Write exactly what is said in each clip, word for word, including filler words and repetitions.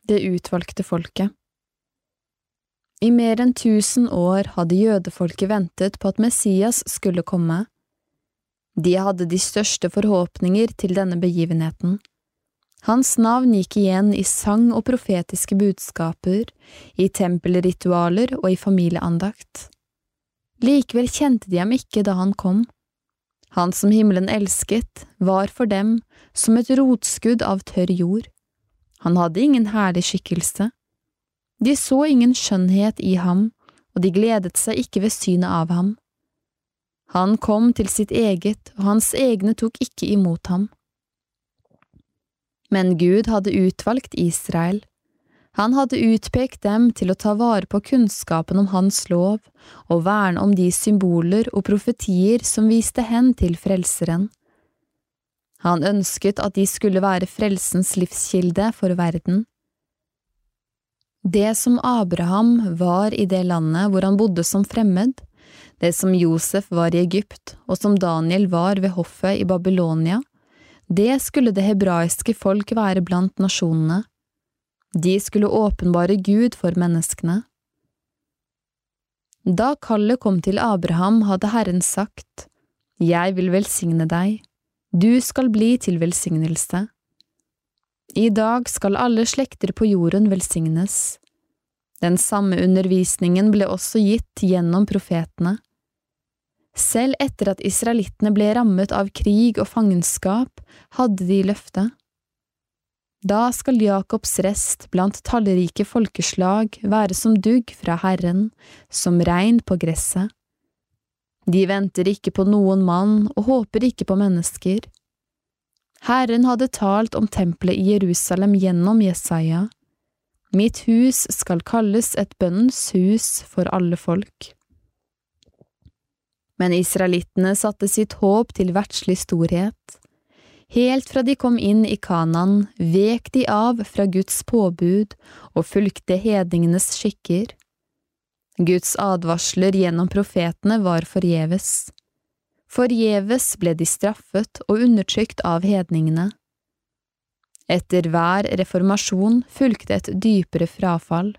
det utvalgte folket. I mer enn tusen år hadde jødefolket ventet på at Messias skulle komme. De hadde de største forhåpninger til denne begivenheten. Hans navn gikk igjen i sang og profetiske budskaper, i tempelritualer og i familieandakt. Likevel kjente de ham ikke da han kom. Han som himmelen elsket, var for dem som et rotskudd av tørr jord. Han hadde ingen herlig skikkelse. De så ingen skjønnhet i ham, og de gledet seg ikke ved synet av ham. Han kom til sitt eget, og hans egne tok ikke imot ham. Men Gud hadde utvalgt Israel. Han hadde utpekt dem til å ta vare på kunnskapen om hans lov, og verne om de symboler og profetier som viste hen til frelseren. Han ønsket at de skulle være frelsens livskilde for verden. Det som Abraham var i det landet hvor han bodde som fremmed, det som Josef var i Egypt, og som Daniel var ved hoffet i Babylonia, det skulle det hebraiske folk være blant nasjonene. De skulle åpenbare Gud for menneskene. Da kallet kom til Abraham, hadde Herren sagt, «Jeg vil velsigne deg, du skal bli til velsignelse. I dag skal alle slekter på jorden velsignes. Den samme undervisningen ble også gitt gjennom profetene. Selv etter at israelittene ble rammet av krig og fangenskap, hadde de løftet. Da skal Jakobs rest blant tallrike folkeslag være som dugg fra Herren, som regn på gresset. De venter ikke på noen mann og håper ikke på mennesker. Herren hadde talt om tempelet i Jerusalem gjennom Jesaja. Mitt hus skal kalles et bønnens hus for alle folk. Men israelittene satte sitt håp til verdslig storhet. Helt fra de kom inn i Kanaan, vek de av fra Guds påbud og fulgte hedningenes skikker. Guds advarsler gjennom profetene var forgjeves. Forgjeves ble de straffet og undertrykt av hedningene. Etter hver reformasjon fulgte et dypere frafall.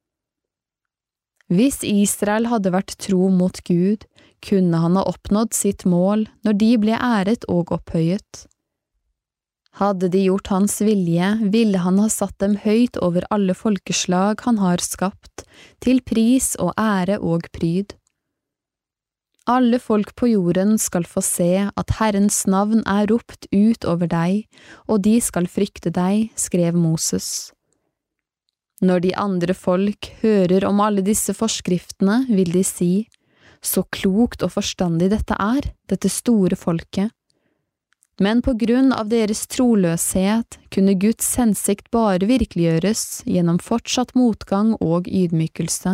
Hvis Israel hadde vært tro mot Gud, kunne han ha oppnådd sitt mål når de ble æret og opphøyet. Hadde de gjort hans vilje, ville han ha satt dem høyt over alle folkeslag han har skapt, til pris og ære og pryd. Alle folk på jorden skal få se at Herrens navn er ropt ut over deg, og de skal frykte deg, skrev Moses. Når de andre folk hører om alle disse forskriftene, vil de si, så klokt og forstandig dette er, dette store folket. Men på grunn av deres troløshet kunne Guds hensikt bare virkeliggjøres gjennom fortsatt motgang og ydmykelse.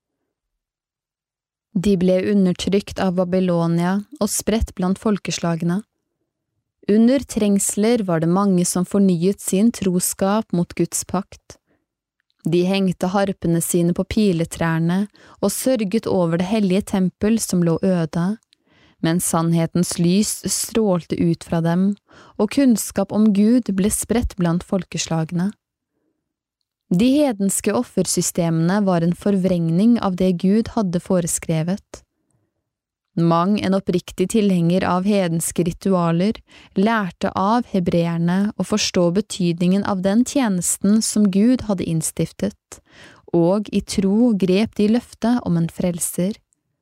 De ble undertrykt av Babylonia og spredt blant folkeslagene. Under trengsler var det mange som fornyet sin troskap mot Guds pakt. De hengte harpene sine på piletrærne og sørget over det hellige tempel som lå øde, men sannhetens lys strålte ut fra dem, og kunnskap om Gud ble spredt blant folkeslagene. De hedenske offersystemene var en forvrengning av det Gud hadde foreskrevet. Mang en oppriktig tilhenger av hedenske ritualer lærte av hebreerne å forstå betydningen av den tjenesten som Gud hadde innstiftet, og i tro grep de løftet om en frelser.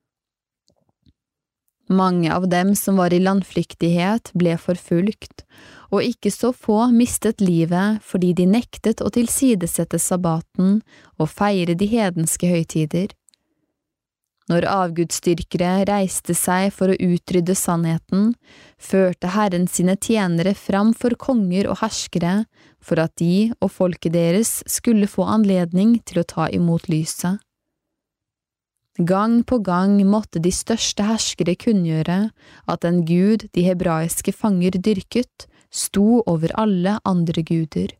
Mange av dem som var i landflyktighet ble forfulgt, og ikke så få mistet livet fordi de nektet å tilsidesette sabbaten og feire de hedenske høytider. Når avgudsdyrkere reiste seg for å utrydde sannheten, førte Herren sine tjenere fram for konger og herskere for at de og folket deres skulle få anledning til å ta imot lyset. Gang på gang måtte de største herskere kunngjøre at den Gud de hebraiske fanger dyrket, sto over alle andre guder.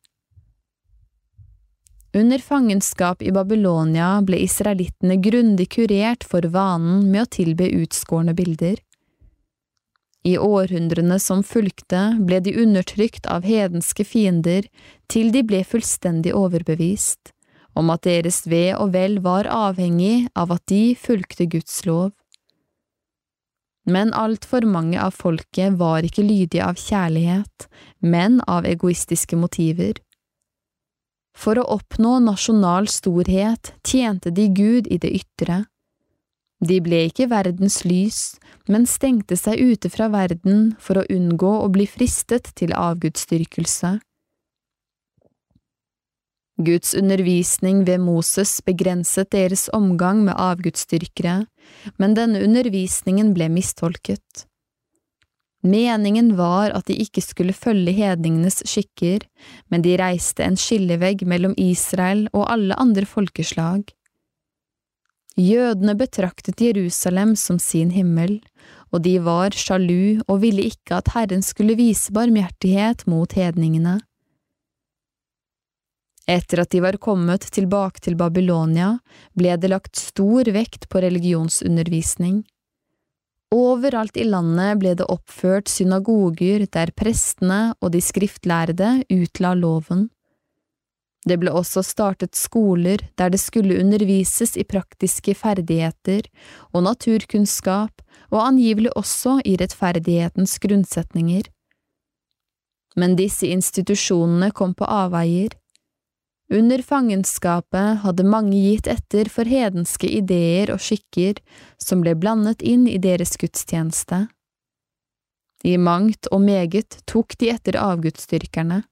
Under fangenskap i Babylonia ble israelittene grundig kurert for vanen med å tilbe utskårne bilder. I århundrene som fulgte ble de undertrykt av hedenske fiender til de ble fullstendig overbevist om at deres ve og vel var avhengig av at de fulgte Guds lov. Men alt for mange av folket var ikke lydige av kjærlighet, men av egoistiske motiver. For å oppnå nasjonal storhet tjente de Gud i det ytre. De ble ikke verdens lys, men stengte seg ute fra verden for å unngå å bli fristet til avgudsdyrkelse. Guds undervisning ved Moses begrenset deres omgang med avgudsdyrkere, men denne undervisningen ble mistolket. Meningen var at de ikke skulle følge hedningenes skikker, men de reiste en skillevegg mellom Israel og alle andre folkeslag. Jødene betraktet Jerusalem som sin himmel, og de var sjalu og ville ikke at Herren skulle vise barmhjertighet mot hedningene. Etter at de var kommet tilbake til Babylonia, ble det lagt stor vekt på religionsundervisning. Overalt i landet ble det oppført synagoger der prestene og de skriftlærde utla loven. Det ble også startet skoler der det skulle undervises i praktiske ferdigheter og naturkunnskap, og angivelig også i rettferdighetens grunnsetninger. Men disse institusjonene kom på avveier. Under fangenskapet hadde mange gitt etter for hedenske ideer og skikker som ble blandet inn i deres gudstjeneste. I mangt og meget tok de etter avgudsdyrkerne.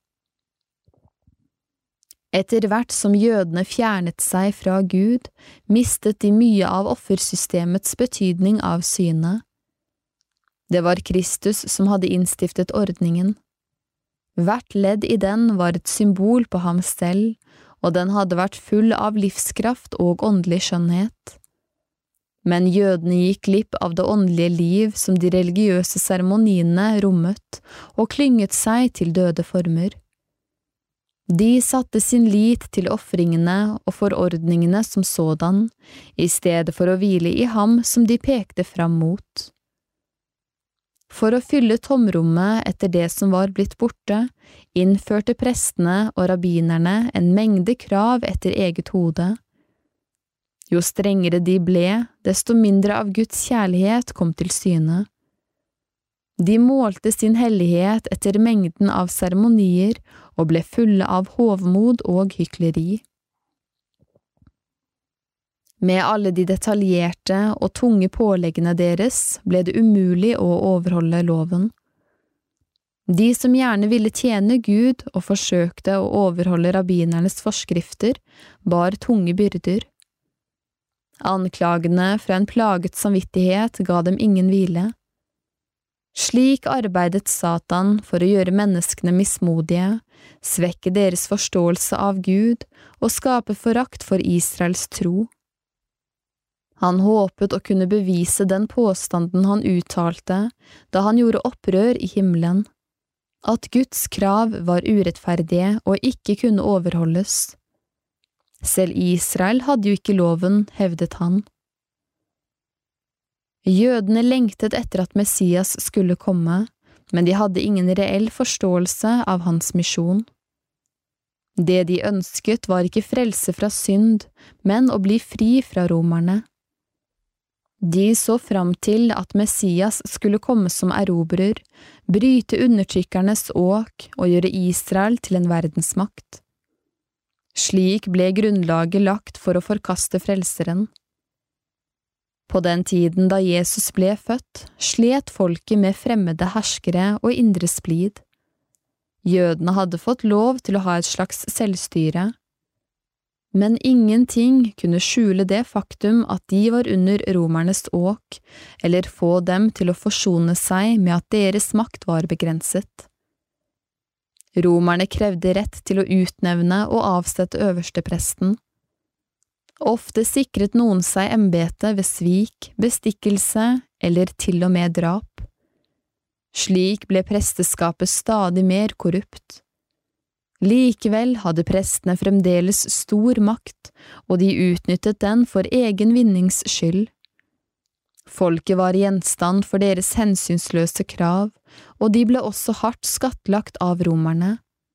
Etter hvert som jødene fjernet seg fra Gud, mistet de mye av offersystemets betydning av syne. Det var Kristus som hadde innstiftet ordningen. Hvert ledd i den var et symbol på ham selv, og den hadde vært full av livskraft og åndelig skjønnhet. Men jødene gikk glipp av det åndelige liv som de religiøse seremoniene rommet, og klynget seg til døde former. De satte sin lit til ofringene og forordningene som sådan, i stedet for å hvile i ham som de pekte fram mot. For å fylle tomrommet etter det som var blitt borte, innførte prestene og rabbinerne en mengde krav etter eget hode. Jo strengere de ble, desto mindre av Guds kjærlighet kom til syne. De målte sin hellighet etter mengden av seremonier og ble fulle av hovmod og hykleri. Med alle de detaljerte og tunge påleggene deres ble det umulig å overholde loven. De som gjerne ville tjene Gud og forsøkte å overholde rabbinernes forskrifter, bar tunge byrder. Anklagene fra en plaget samvittighet ga dem ingen hvile. Slik arbeidet Satan for å gjøre menneskene mismodige, svekke deres forståelse av Gud og skape forakt for Israels tro. Han håpet å kunne bevise den påstanden han uttalte da han gjorde opprør i himmelen, at Guds krav var urettferdige og ikke kunne overholdes. Selv Israel hadde jo ikke loven, hevdet han. Jødene lengtet etter at Messias skulle komme, men de hadde ingen reell forståelse av hans misjon. Det de ønsket var ikke frelse fra synd, men å bli fri fra romerne. De så fram til at Messias skulle komme som erobrer, bryte undertrykkernes åk og gjøre Israel til en verdensmakt. Slik ble grunnlaget lagt for å forkaste frelseren. På den tiden da Jesus ble født, slet folket med fremmede herskere og indre splid. Jødene hadde fått lov til å ha et slags selvstyre. Men ingenting kunne skjule det faktum at de var under romernes åk, eller få dem til å forsone seg med at deres makt var begrenset. Romerne krevde rett til å utnevne og avsette øverstepresten. Ofte sikret noen seg embetet ved svik, bestikkelse eller til og med drap. Slik ble presteskapet stadig mer korrupt. Likevel hadde prestene fremdeles stor makt, og de utnyttet den for egen vinnings skyld. Folket var gjenstand for deres hensynsløse krav, og de ble også hardt skattlagt av romerne.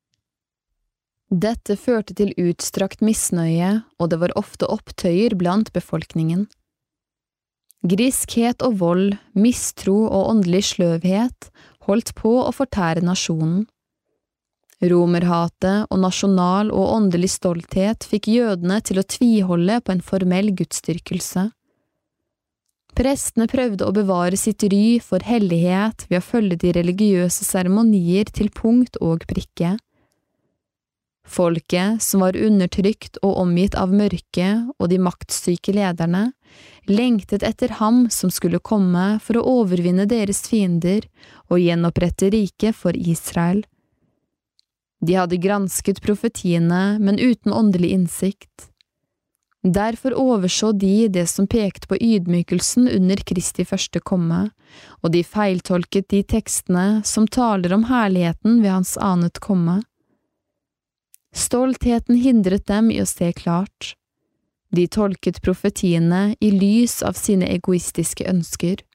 Dette førte til utstrakt misnøye, og det var ofte opptøyer blant befolkningen. Griskhet og vold, mistro og åndelig sløvhet holdt på å fortære nasjonen. Romerhatet og nasjonal og åndelig stolthet fikk jødene til å tviholde på en formell gudsdyrkelse. Prestene prøvde å bevare sitt ry for hellighet ved å følge de religiøse seremonier til punkt og prikke. Folket, som var undertrykt og omgitt av mørke og de maktsyke lederne, lengtet etter ham som skulle komme for å overvinne deres fiender og gjenopprette riket for Israel. De hadde gransket profetiene, men uten åndelig innsikt. Derfor overså de det som pekte på ydmykelsen under Kristi første komme, og de feiltolket de tekstene som taler om herligheten ved hans annet komme. Stoltheten hindret dem i å se klart. De tolket profetiene i lys av sine egoistiske ønsker.